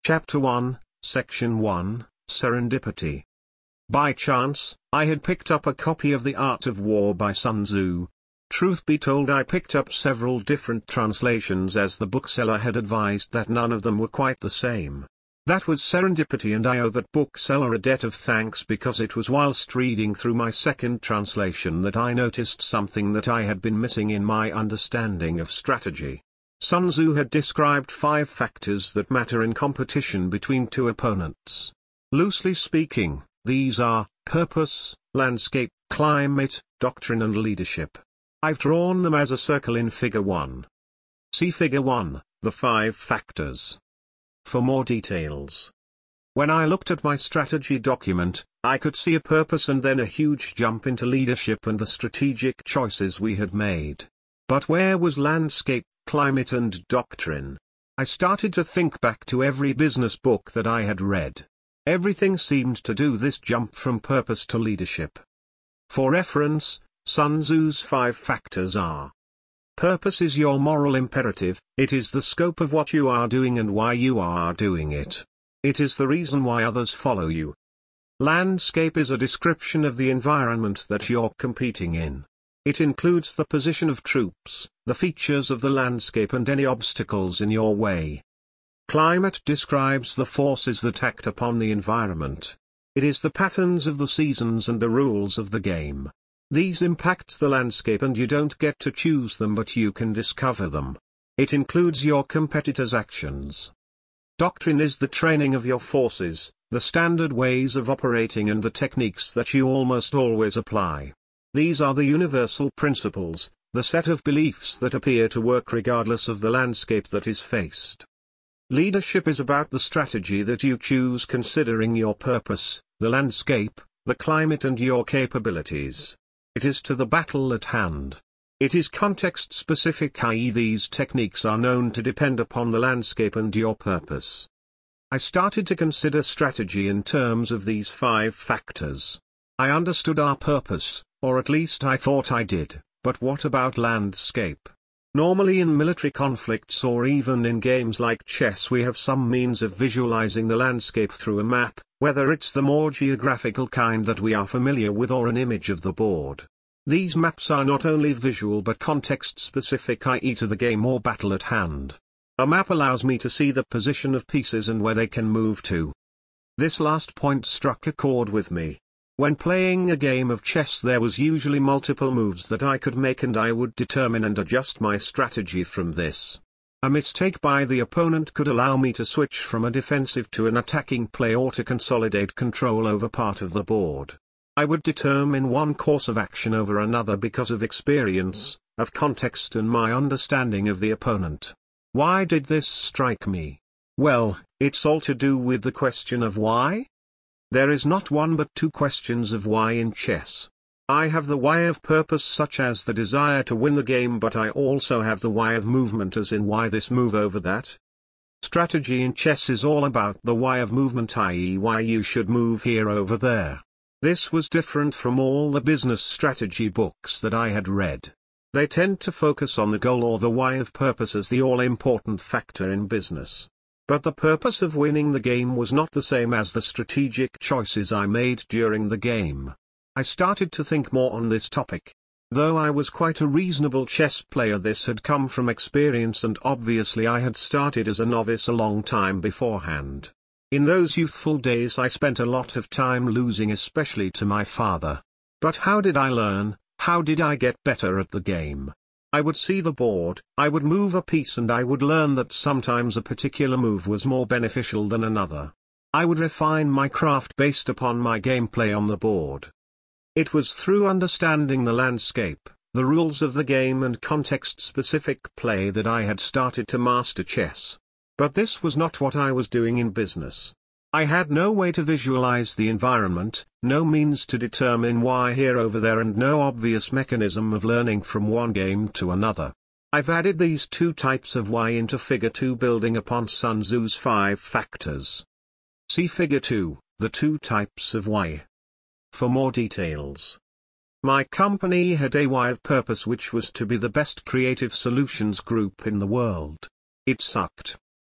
Chapter 1, Section 1, Serendipity. By chance, I had picked up a copy of The Art of War by Sun Tzu. Truth be told, I picked up several different translations as the bookseller had advised that none of them were quite the same. That was serendipity, and I owe that bookseller a debt of thanks, because it was whilst reading through my second translation that I noticed something that I had been missing in my understanding of strategy. Sun Tzu had described 5 factors that matter in competition between two opponents. Loosely speaking, these are purpose, landscape, climate, doctrine and leadership. I've drawn them as a circle in Figure 1. See Figure 1, the 5 factors. For more details. When I looked at my strategy document, I could see a purpose and then a huge jump into leadership and the strategic choices we had made. But where was landscape, climate and doctrine? I started to think back to every business book that I had read. Everything seemed to do this jump from purpose to leadership. For reference, Sun Tzu's 5 factors are: purpose is your moral imperative, it is the scope of what you are doing and why you are doing it. It is the reason why others follow you. Landscape is a description of the environment that you're competing in. It includes the position of troops, the features of the landscape and any obstacles in your way. Climate describes the forces that act upon the environment. It is the patterns of the seasons and the rules of the game. These impact the landscape and you don't get to choose them, but you can discover them. It includes your competitors' actions. Doctrine is the training of your forces, the standard ways of operating and the techniques that you almost always apply. These are the universal principles, the set of beliefs that appear to work regardless of the landscape that is faced. Leadership is about the strategy that you choose considering your purpose, the landscape, the climate and your capabilities. It is to the battle at hand. It is context-specific, i.e. these techniques are known to depend upon the landscape and your purpose. I started to consider strategy in terms of these 5 factors. I understood our purpose, or at least I thought I did, but what about landscape? Normally in military conflicts or even in games like chess we have some means of visualizing the landscape through a map, whether it's the more geographical kind that we are familiar with or an image of the board. These maps are not only visual but context-specific, i.e. to the game or battle at hand. A map allows me to see the position of pieces and where they can move to. This last point struck a chord with me. When playing a game of chess there was usually multiple moves that I could make and I would determine and adjust my strategy from this. A mistake by the opponent could allow me to switch from a defensive to an attacking play or to consolidate control over part of the board. I would determine one course of action over another because of experience, of context and my understanding of the opponent. Why did this strike me? Well, it's all to do with the question of why? There is not one but 2 questions of why in chess. I have the why of purpose, such as the desire to win the game, but I also have the why of movement, as in why this move over that. Strategy in chess is all about the why of movement, i.e. why you should move here over there. This was different from all the business strategy books that I had read. They tend to focus on the goal or the why of purpose as the all-important factor in business. But the purpose of winning the game was not the same as the strategic choices I made during the game. I started to think more on this topic. Though I was quite a reasonable chess player, this had come from experience, and obviously I had started as a novice a long time beforehand. In those youthful days I spent a lot of time losing, especially to my father. But how did I learn? How did I get better at the game? I would see the board, I would move a piece and I would learn that sometimes a particular move was more beneficial than another. I would refine my craft based upon my gameplay on the board. It was through understanding the landscape, the rules of the game and context-specific play that I had started to master chess. But this was not what I was doing in business. I had no way to visualize the environment, no means to determine why here over there, and no obvious mechanism of learning from one game to another. I've added these 2 types of why into Figure 2, building upon Sun Tzu's 5 factors. See Figure 2, the 2 types of why. For more details. My company had a why of purpose, which was to be the best creative solutions group in the world. It sucked.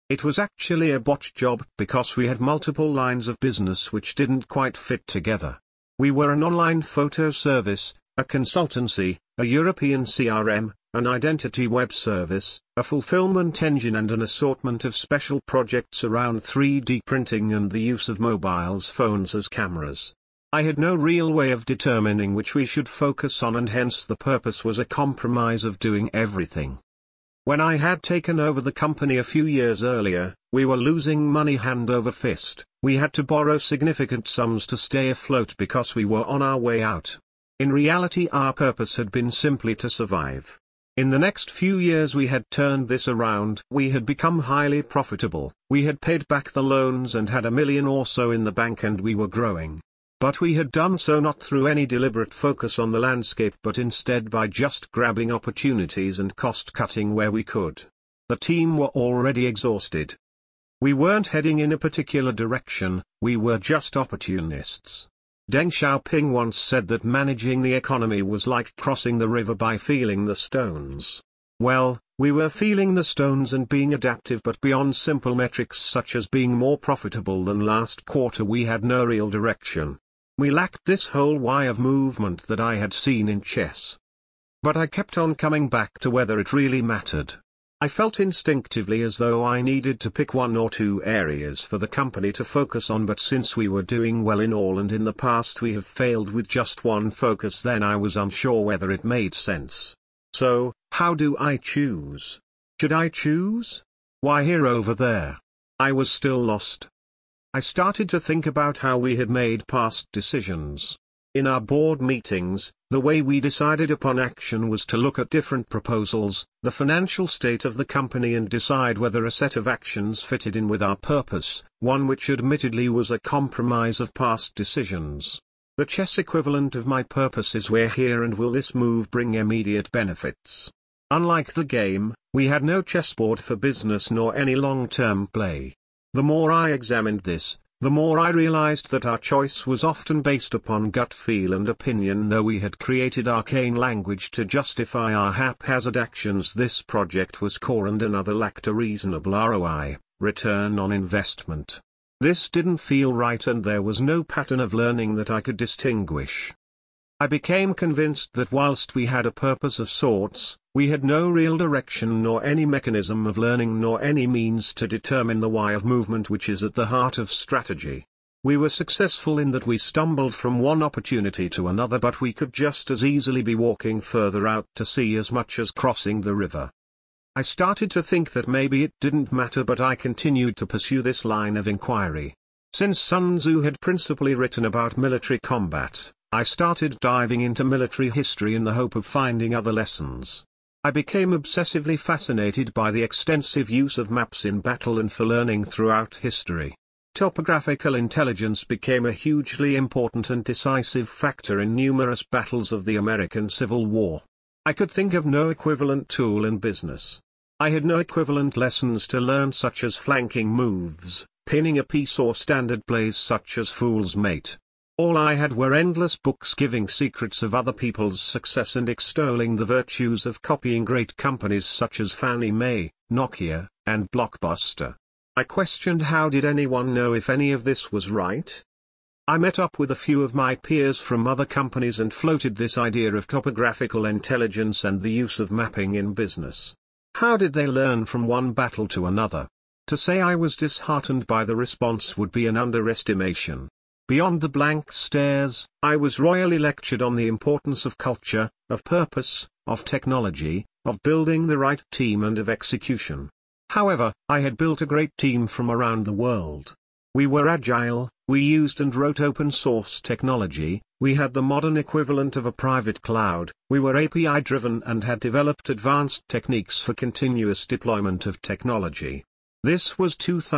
It was actually a botch job because we had multiple lines of business which didn't quite fit together. We were an online photo service, a consultancy, a European CRM, an identity web service, a fulfillment engine and an assortment of special projects around 3D printing and the use of mobile phones as cameras. I had no real way of determining which we should focus on, and hence the purpose was a compromise of doing everything. When I had taken over the company a few years earlier, we were losing money hand over fist. We had to borrow significant sums to stay afloat because we were on our way out. In reality, our purpose had been simply to survive. In the next few years we had turned this around. We had become highly profitable, we had paid back the loans and had $1 million or so in the bank, and we were growing. But we had done so not through any deliberate focus on the landscape, but instead by just grabbing opportunities and cost-cutting where we could. The team were already exhausted. We weren't heading in a particular direction, we were just opportunists. Deng Xiaoping once said that managing the economy was like crossing the river by feeling the stones. Well, we were feeling the stones and being adaptive, but beyond simple metrics such as being more profitable than last quarter, we had no real direction. We lacked this whole why of movement that I had seen in chess. But I kept on coming back to whether it really mattered. I felt instinctively as though I needed to pick one or two areas for the company to focus on, but since we were doing well in all and in the past we have failed with just one focus, then I was unsure whether it made sense. So, how do I choose? Should I choose? Why here over there? I was still lost. I started to think about how we had made past decisions. In our board meetings, the way we decided upon action was to look at different proposals, the financial state of the company, and decide whether a set of actions fitted in with our purpose, one which admittedly was a compromise of past decisions. The chess equivalent of my purpose is we're here and will this move bring immediate benefits. Unlike the game, we had no chessboard for business nor any long-term play. The more I examined this, the more I realized that our choice was often based upon gut feel and opinion. Though we had created arcane language to justify our haphazard actions, this project was core and another lacked a reasonable ROI, return on investment. This didn't feel right, and there was no pattern of learning that I could distinguish. I became convinced that whilst we had a purpose of sorts, we had no real direction nor any mechanism of learning nor any means to determine the why of movement, which is at the heart of strategy. We were successful in that we stumbled from one opportunity to another, but we could just as easily be walking further out to sea as much as crossing the river. I started to think that maybe it didn't matter, but I continued to pursue this line of inquiry. Since Sun Tzu had principally written about military combat, I started diving into military history in the hope of finding other lessons. I became obsessively fascinated by the extensive use of maps in battle and for learning throughout history. Topographical intelligence became a hugely important and decisive factor in numerous battles of the American Civil War. I could think of no equivalent tool in business. I had no equivalent lessons to learn, such as flanking moves, pinning a piece, or standard plays such as Fool's Mate. All I had were endless books giving secrets of other people's success and extolling the virtues of copying great companies such as Fannie Mae, Nokia, and Blockbuster. I questioned how did anyone know if any of this was right? I met up with a few of my peers from other companies and floated this idea of topographical intelligence and the use of mapping in business. How did they learn from one battle to another? To say I was disheartened by the response would be an underestimation. Beyond the blank stares, I was royally lectured on the importance of culture, of purpose, of technology, of building the right team and of execution. However, I had built a great team from around the world. We were agile, we used and wrote open source technology, we had the modern equivalent of a private cloud, we were API driven and had developed advanced techniques for continuous deployment of technology. This was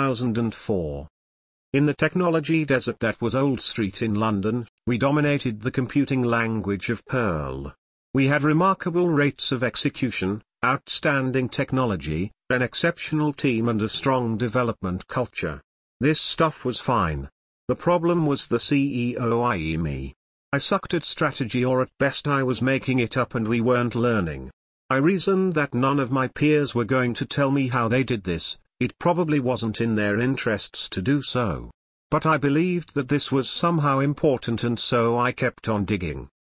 2004. In the technology desert that was Old Street in London, we dominated the computing language of Perl. We had remarkable rates of execution, outstanding technology, an exceptional team and a strong development culture. This stuff was fine. The problem was the CEO, i.e. me. I sucked at strategy, or at best I was making it up, and we weren't learning. I reasoned that none of my peers were going to tell me how they did this, it probably wasn't in their interests to do so. But I believed that this was somehow important, and so I kept on digging.